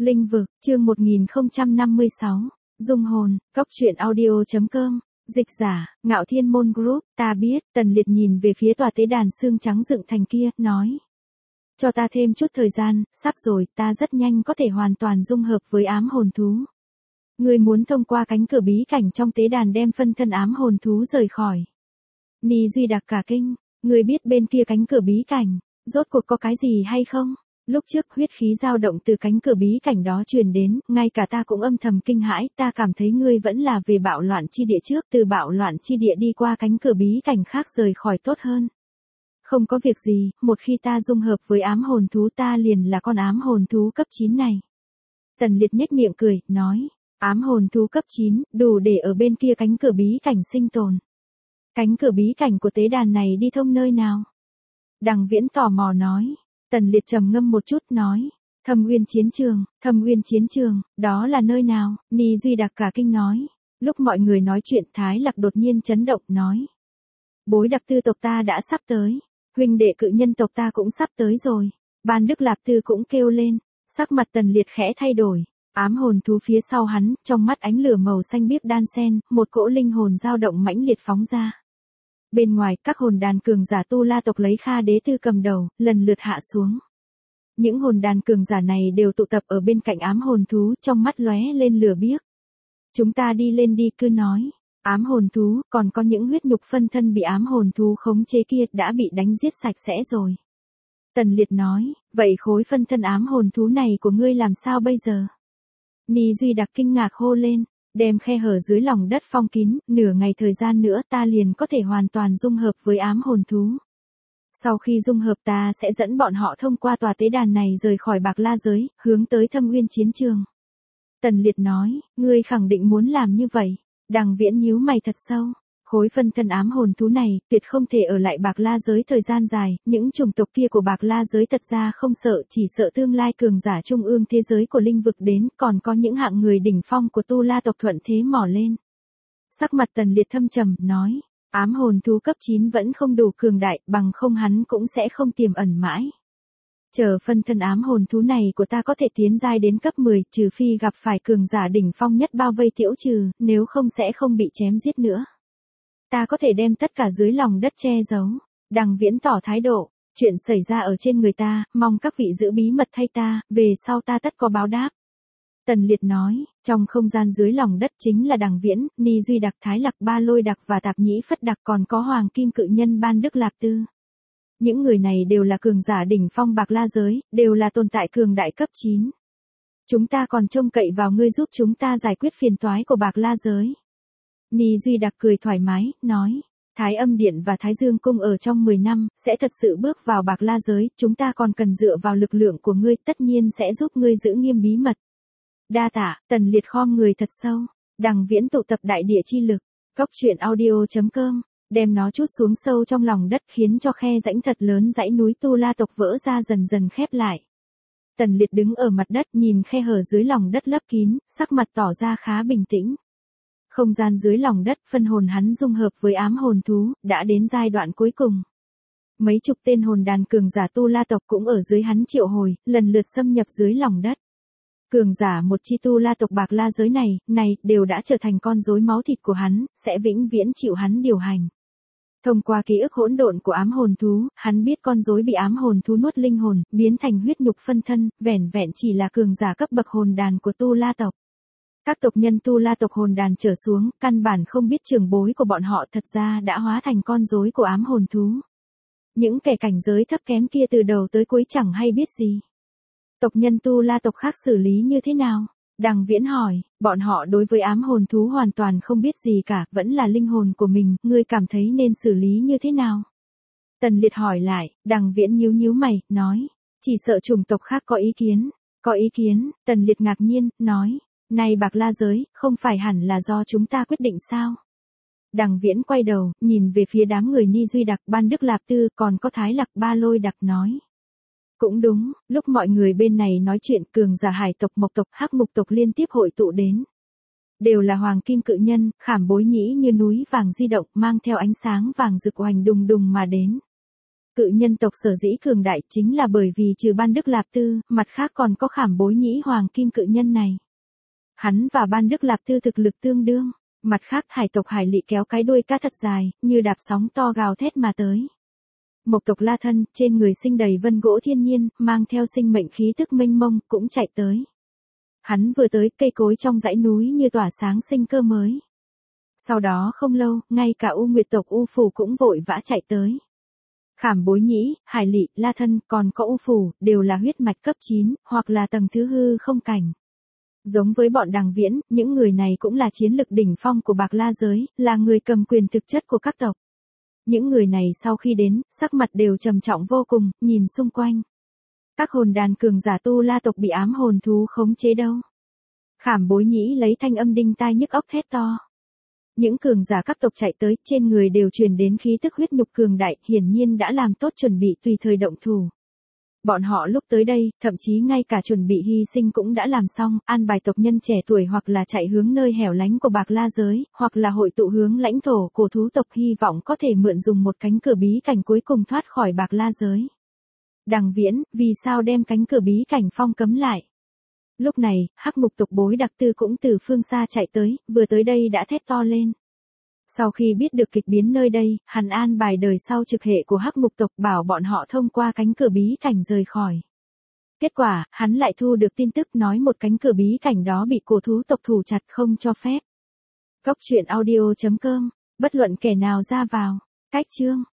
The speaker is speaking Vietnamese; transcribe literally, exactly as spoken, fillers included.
Linh vực, chương một nghìn không trăm năm mươi sáu, Dung hồn, cốc truyện audio chấm com, dịch giả, Ngạo Thiên Môn Group, ta biết, Tần Liệt nhìn về phía tòa tế đàn xương trắng dựng thành kia, nói. Cho ta thêm chút thời gian, sắp rồi, ta rất nhanh có thể hoàn toàn dung hợp với ám hồn thú. Ngươi muốn thông qua cánh cửa bí cảnh trong tế đàn đem phân thân ám hồn thú rời khỏi. Ni Duy Đặc cả kinh, ngươi biết bên kia cánh cửa bí cảnh, rốt cuộc có cái gì hay không? Lúc trước huyết khí dao động từ cánh cửa bí cảnh đó truyền đến, ngay cả ta cũng âm thầm kinh hãi, ta cảm thấy ngươi vẫn là về bạo loạn chi địa trước, từ bạo loạn chi địa đi qua cánh cửa bí cảnh khác rời khỏi tốt hơn. Không có việc gì, một khi ta dung hợp với ám hồn thú ta liền là con ám hồn thú cấp chín này. Tần Liệt nhếch miệng cười, nói, ám hồn thú cấp chín, đủ để ở bên kia cánh cửa bí cảnh sinh tồn. Cánh cửa bí cảnh của tế đàn này đi thông nơi nào? Đằng Viễn tò mò nói. Tần Liệt trầm ngâm một chút nói, Thâm Uyên chiến trường, Thâm Uyên chiến trường, đó là nơi nào? Ni Duy Đặc cả kinh nói. Lúc mọi người nói chuyện Thái Lạc đột nhiên chấn động nói. Bối Đặc Tư tộc ta đã sắp tới, huynh đệ cự nhân tộc ta cũng sắp tới rồi. Ban Đức Lạp Tư cũng kêu lên, sắc mặt Tần Liệt khẽ thay đổi. Ám hồn thú phía sau hắn, trong mắt ánh lửa màu xanh biếc đan xen, một cỗ linh hồn dao động mãnh liệt phóng ra. Bên ngoài, các hồn đàn cường giả Tu La tộc lấy Kha Đế Tư cầm đầu, lần lượt hạ xuống. Những hồn đàn cường giả này đều tụ tập ở bên cạnh ám hồn thú, trong mắt lóe lên lửa biếc. Chúng ta đi lên đi, cứ nói. Ám hồn thú, còn có những huyết nhục phân thân bị ám hồn thú khống chế kia đã bị đánh giết sạch sẽ rồi. Tần Liệt nói, vậy khối phân thân ám hồn thú này của ngươi làm sao bây giờ? Ni Duy Đặc kinh ngạc hô lên. Đem khe hở dưới lòng đất phong kín, nửa ngày thời gian nữa ta liền có thể hoàn toàn dung hợp với ám hồn thú. Sau khi dung hợp ta sẽ dẫn bọn họ thông qua tòa tế đàn này rời khỏi Bạc La giới, hướng tới Thâm Uyên chiến trường. Tần Liệt nói, ngươi khẳng định muốn làm như vậy. Đằng Viễn nhíu mày thật sâu. Khối phân thân ám hồn thú này, tuyệt không thể ở lại Bạc La giới thời gian dài, những chủng tộc kia của Bạc La giới thật ra không sợ, chỉ sợ tương lai cường giả trung ương thế giới của linh vực đến, còn có những hạng người đỉnh phong của Tu La tộc thuận thế mò lên. Sắc mặt Tần Liệt thâm trầm, nói, ám hồn thú cấp chín vẫn không đủ cường đại, bằng không hắn cũng sẽ không tiềm ẩn mãi. Chờ phân thân ám hồn thú này của ta có thể tiến giai đến cấp mười, trừ phi gặp phải cường giả đỉnh phong nhất bao vây tiễu trừ, nếu không sẽ không bị chém giết nữa. Ta có thể đem tất cả dưới lòng đất che giấu. Đằng Viễn tỏ thái độ, chuyện xảy ra ở trên người ta, mong các vị giữ bí mật thay ta, về sau ta tất có báo đáp. Tần Liệt nói, trong không gian dưới lòng đất chính là Đằng Viễn, Ni Duy Đặc, Thái Lạc, Ba Lôi Đặc và Tạp Nhĩ Phất Đặc, còn có Hoàng Kim Cự Nhân Ban Đức Lạp Tư. Những người này đều là cường giả đỉnh phong Bạc La giới, đều là tồn tại cường đại cấp chín. Chúng ta còn trông cậy vào ngươi giúp chúng ta giải quyết phiền toái của Bạc La giới. Ni Duy Đặc cười thoải mái, nói, Thái Âm Điện và Thái Dương Cung ở trong mười năm, sẽ thật sự bước vào Bạc La giới, chúng ta còn cần dựa vào lực lượng của ngươi, tất nhiên sẽ giúp ngươi giữ nghiêm bí mật. Đa tạ, Tần Liệt khom người thật sâu, Đằng Viễn tụ tập đại địa chi lực, cốc truyện audio chấm com, đem nó trút xuống sâu trong lòng đất khiến cho khe rãnh thật lớn dãy núi Tu La tộc vỡ ra dần dần khép lại. Tần Liệt đứng ở mặt đất nhìn khe hở dưới lòng đất lấp kín, sắc mặt tỏ ra khá bình tĩnh. Không gian dưới lòng đất, phân hồn hắn dung hợp với ám hồn thú, đã đến giai đoạn cuối cùng. Mấy chục tên hồn đàn cường giả Tu La tộc cũng ở dưới hắn triệu hồi, lần lượt xâm nhập dưới lòng đất. Cường giả một chi Tu La tộc Bạc La giới này, này, đều đã trở thành con rối máu thịt của hắn, sẽ vĩnh viễn chịu hắn điều hành. Thông qua ký ức hỗn độn của ám hồn thú, hắn biết con rối bị ám hồn thú nuốt linh hồn, biến thành huyết nhục phân thân, vẻn vẹn chỉ là cường giả cấp bậc hồn đàn của Tu La tộc. Các tộc nhân Tu La tộc hồn đàn trở xuống, căn bản không biết trưởng bối của bọn họ thật ra đã hóa thành con rối của ám hồn thú. Những kẻ cảnh giới thấp kém kia từ đầu tới cuối chẳng hay biết gì. Tộc nhân Tu La tộc khác xử lý như thế nào? Đằng Viễn hỏi, bọn họ đối với ám hồn thú hoàn toàn không biết gì cả, vẫn là linh hồn của mình, ngươi cảm thấy nên xử lý như thế nào? Tần Liệt hỏi lại, Đằng Viễn nhíu nhíu mày, nói, chỉ sợ chủng tộc khác có ý kiến. Có ý kiến, Tần Liệt ngạc nhiên, nói. Này Bạc La giới, không phải hẳn là do chúng ta quyết định sao? Đằng Viễn quay đầu, nhìn về phía đám người Ni Duy Đặc, Ban Đức Lạp Tư, còn có Thái Lạc, Ba Lôi Đặc nói. Cũng đúng, lúc mọi người bên này nói chuyện, cường giả hải tộc, mộc tộc, hắc mục tộc liên tiếp hội tụ đến. Đều là Hoàng Kim Cự Nhân, khảm bối nhĩ như núi vàng di động, mang theo ánh sáng vàng rực oanh đùng đùng mà đến. Cự nhân tộc sở dĩ cường đại chính là bởi vì trừ Ban Đức Lạp Tư, mặt khác còn có Khảm Bối Nhĩ hoàng kim cự nhân này. Hắn và Ban Đức Lạp Tư thực lực tương đương, mặt khác hải tộc Hải Lị kéo cái đuôi cá thật dài, như đạp sóng to gào thét mà tới. Mộc tộc La Thân, trên người sinh đầy vân gỗ thiên nhiên, mang theo sinh mệnh khí tức mênh mông, cũng chạy tới. Hắn vừa tới, cây cối trong dãy núi như tỏa sáng sinh cơ mới. Sau đó không lâu, ngay cả U Nguyệt tộc U Phù cũng vội vã chạy tới. Khảm Bối Nhĩ, Hải Lị, La Thân, còn có U Phù, đều là huyết mạch cấp chín, hoặc là tầng thứ hư không cảnh. Giống với bọn Đằng Viễn, những người này cũng là chiến lực đỉnh phong của Bạc La giới, là người cầm quyền thực chất của các tộc. Những người này sau khi đến, sắc mặt đều trầm trọng vô cùng, nhìn xung quanh. Các hồn đàn cường giả Tu La tộc bị ám hồn thú khống chế đâu. Khảm Bối Nhĩ lấy thanh âm đinh tai nhức óc thét to. Những cường giả các tộc chạy tới, trên người đều truyền đến khí tức huyết nhục cường đại, hiển nhiên đã làm tốt chuẩn bị tùy thời động thủ. Bọn họ lúc tới đây, thậm chí ngay cả chuẩn bị hy sinh cũng đã làm xong, an bài tộc nhân trẻ tuổi hoặc là chạy hướng nơi hẻo lánh của Bạc La giới, hoặc là hội tụ hướng lãnh thổ của thú tộc, hy vọng có thể mượn dùng một cánh cửa bí cảnh cuối cùng thoát khỏi Bạc La giới. Đằng Viễn, vì sao đem cánh cửa bí cảnh phong cấm lại? Lúc này, Hắc Ngục tộc Bối Đặc Tư cũng từ phương xa chạy tới, vừa tới đây đã thét to lên. Sau khi biết được kịch biến nơi đây, hắn an bài đời sau trực hệ của Hắc Ngục tộc bảo bọn họ thông qua cánh cửa bí cảnh rời khỏi. Kết quả, hắn lại thu được tin tức nói một cánh cửa bí cảnh đó bị cổ thú tộc thủ chặt không cho phép. Góc truyện audio chấm com, bất luận kẻ nào ra vào. Cách chương